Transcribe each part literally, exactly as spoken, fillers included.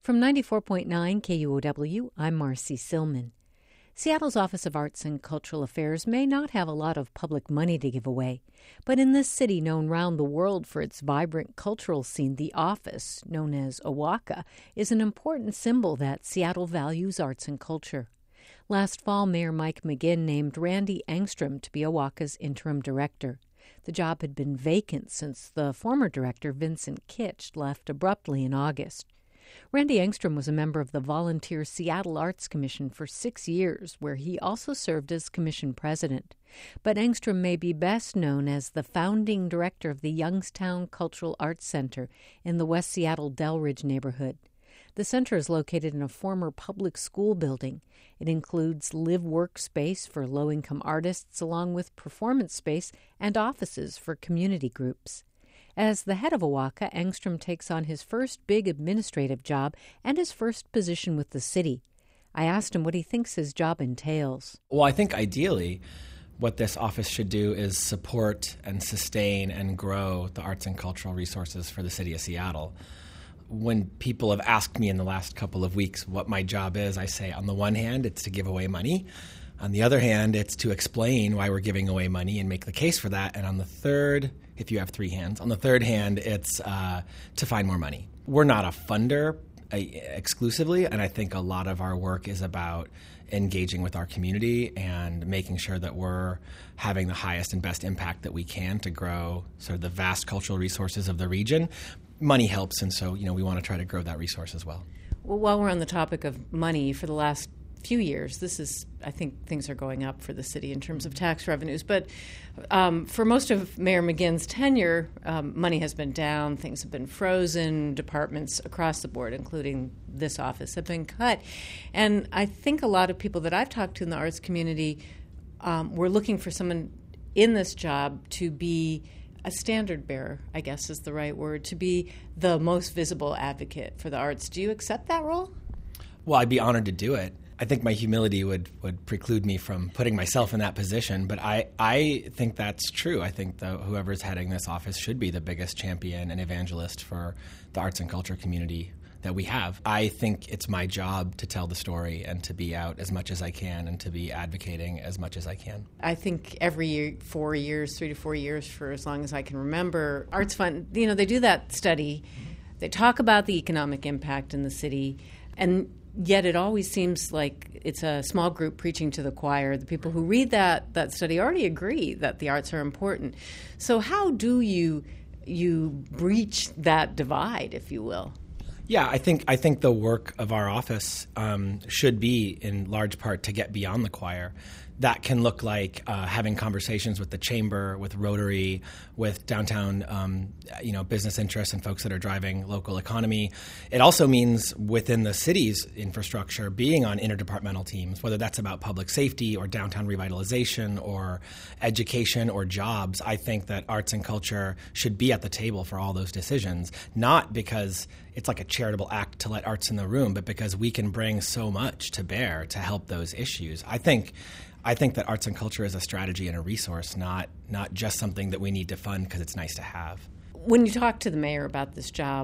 From ninety-four point nine K U O W, I'm Marcy Silman. Seattle's Office of Arts and Cultural Affairs may not have a lot of public money to give away, but in this city known round the world for its vibrant cultural scene, the office, known as OWACA, is an important symbol that Seattle values arts and culture. Last fall, Mayor Mike McGinn named Randy Engstrom to be OWACA's interim director. The job had been vacant since the former director, Vincent Kitch, left abruptly in August. Randy Engstrom was a member of the Volunteer Seattle Arts Commission for six years, where he also served as commission president. But Engstrom may be best known as the founding director of the Youngstown Cultural Arts Center in the West Seattle Delridge neighborhood. The center is located in a former public school building. It includes live-work space for low-income artists, along with performance space and offices for community groups. As the head of OWACA, Engstrom takes on his first big administrative job and his first position with the city. I asked him what he thinks his job entails. Well, I think ideally what this office should do is support and sustain and grow the arts and cultural resources for the city of Seattle. When people have asked me in the last couple of weeks what my job is, I say on the one hand, it's to give away money. On the other hand, it's to explain why we're giving away money and make the case for that. And on the third, if you have three hands, on the third hand, it's uh, to find more money. We're not a funder uh, exclusively, and I think a lot of our work is about engaging with our community and making sure that we're having the highest and best impact that we can to grow sort of the vast cultural resources of the region. Money helps, and so you know we want to try to grow that resource as well. Well, while we're on the topic of money, for the last few years, this is, I think things are going up for the city in terms of tax revenues. But um, for most of Mayor McGinn's tenure, um, money has been down, things have been frozen, departments across the board, including this office, have been cut. And I think a lot of people that I've talked to in the arts community um, were looking for someone in this job to be a standard bearer, I guess is the right word, to be the most visible advocate for the arts. Do you accept that role? Well, I'd be honored to do it. I think my humility would, would preclude me from putting myself in that position, but I, I think that's true. I think the, whoever's heading this office should be the biggest champion and evangelist for the arts and culture community that we have. I think it's my job to tell the story and to be out as much as I can and to be advocating as much as I can. I think every year, four years, three to four years for as long as I can remember, Arts Fund, you know, they do that study. They talk about the economic impact in the city, and yet it always seems like it's a small group preaching to the choir. The people who read that, that study already agree that the arts are important. So how do you you breach that divide, if you will? Yeah, I think I think the work of our office um, should be in large part to get beyond the choir. That can look like uh, having conversations with the chamber, with Rotary, with downtown, um, you know, business interests and folks that are driving local economy. It also means within the city's infrastructure being on interdepartmental teams, whether that's about public safety or downtown revitalization or education or jobs. I think that arts and culture should be at the table for all those decisions, not because it's like a charitable act to let arts in the room, but because we can bring so much to bear to help those issues. I think I think that arts and culture is a strategy and a resource, not not just something that we need to fund because it's nice to have. When you talked to the mayor about this job,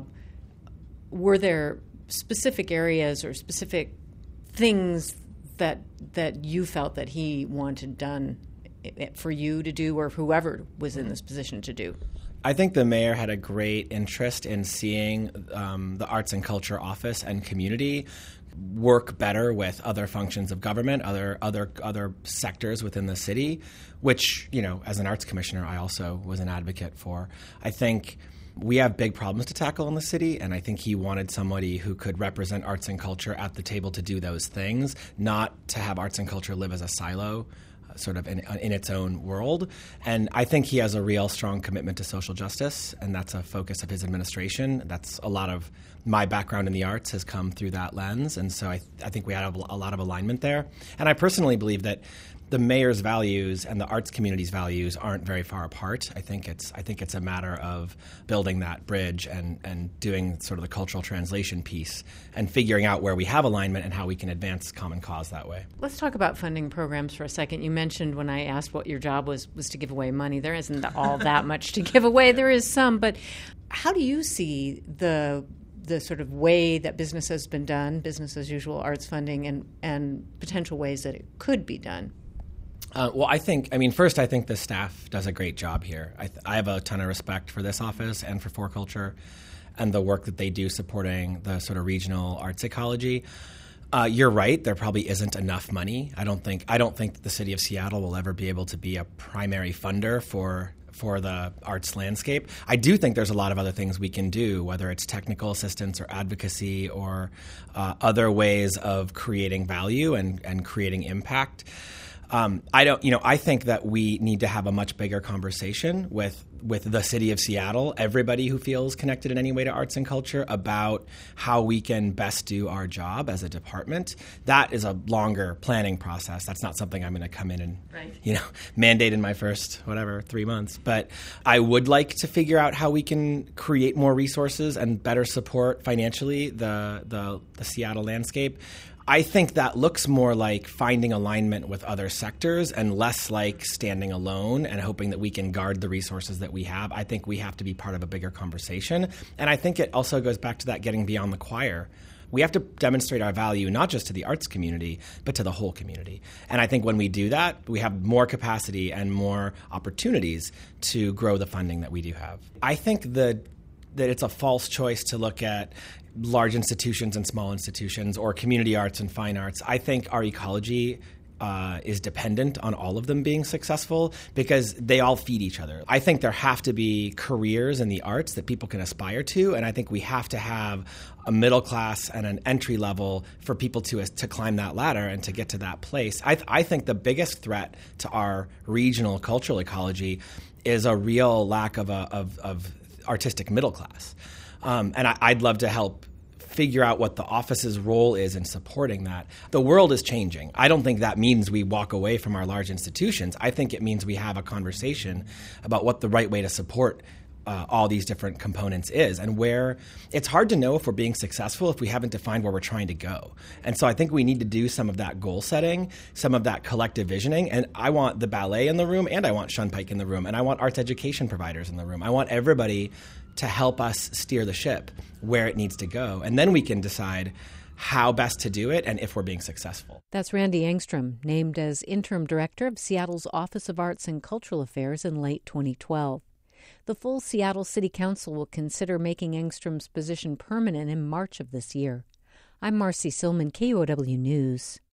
were there specific areas or specific things that that you felt that he wanted done for you to do or whoever was in this position to do? I think the mayor had a great interest in seeing um, the Arts and Culture Office and community work better with other functions of government, other other other sectors within the city, which, you know, as an arts commissioner, I also was an advocate for. I think we have big problems to tackle in the city, and I think he wanted somebody who could represent arts and culture at the table to do those things, not to have arts and culture live as a silo, sort of in, in its own world. And I think he has a real strong commitment to social justice, and that's a focus of his administration. That's a lot of my background in the arts has come through that lens, and so I, I think we had a, a lot of alignment there. And I personally believe that the mayor's values and the arts community's values aren't very far apart. I think it's I think it's a matter of building that bridge and, and doing sort of the cultural translation piece and figuring out where we have alignment and how we can advance common cause that way. Let's talk about funding programs for a second. You mentioned when I asked what your job was was to give away money. There isn't all that much to give away. There is some, but how do you see the the sort of way that business has been done, business as usual arts funding, and, and potential ways that it could be done? Uh, well, I think, I mean, first, I think the staff does a great job here. I, th- I have a ton of respect for this office and for For Culture and the work that they do supporting the sort of regional arts ecology. Uh, you're right. There probably isn't enough money. I don't think I don't think that the city of Seattle will ever be able to be a primary funder for for the arts landscape. I do think there's a lot of other things we can do, whether it's technical assistance or advocacy or uh, other ways of creating value and, and creating impact. Um, I don't, you know, I think that we need to have a much bigger conversation with with the city of Seattle, everybody who feels connected in any way to arts and culture, about how we can best do our job as a department. That is a longer planning process. That's not something I'm going to come in and, right. you know, mandate in my first, whatever, three months. But I would like to figure out how we can create more resources and better support financially the the, the Seattle landscape. I think that looks more like finding alignment with other sectors and less like standing alone and hoping that we can guard the resources that we have. I think we have to be part of a bigger conversation. And I think it also goes back to that getting beyond the choir. We have to demonstrate our value not just to the arts community, but to the whole community. And I think when we do that, we have more capacity and more opportunities to grow the funding that we do have. I think the that it's a false choice to look at large institutions and small institutions or community arts and fine arts. I think our ecology uh, is dependent on all of them being successful because they all feed each other. I think there have to be careers in the arts that people can aspire to, and I think we have to have a middle class and an entry level for people to to climb that ladder and to get to that place. I, th- I think the biggest threat to our regional cultural ecology is a real lack of a, of, of artistic middle class. Um, and I, I'd love to help figure out what the office's role is in supporting that. The world is changing. I don't think that means we walk away from our large institutions. I think it means we have a conversation about what the right way to support uh, all these different components is, and where it's hard to know if we're being successful if we haven't defined where we're trying to go. And so I think we need to do some of that goal setting, some of that collective visioning. And I want the ballet in the room, and I want Shunpike in the room, and I want arts education providers in the room. I want everybody to help us steer the ship where it needs to go. And then we can decide how best to do it and if we're being successful. That's Randy Engstrom, named as interim director of Seattle's Office of Arts and Cultural Affairs in late twenty twelve. The full Seattle City Council will consider making Engstrom's position permanent in March of this year. I'm Marcy Silman, K U O W News.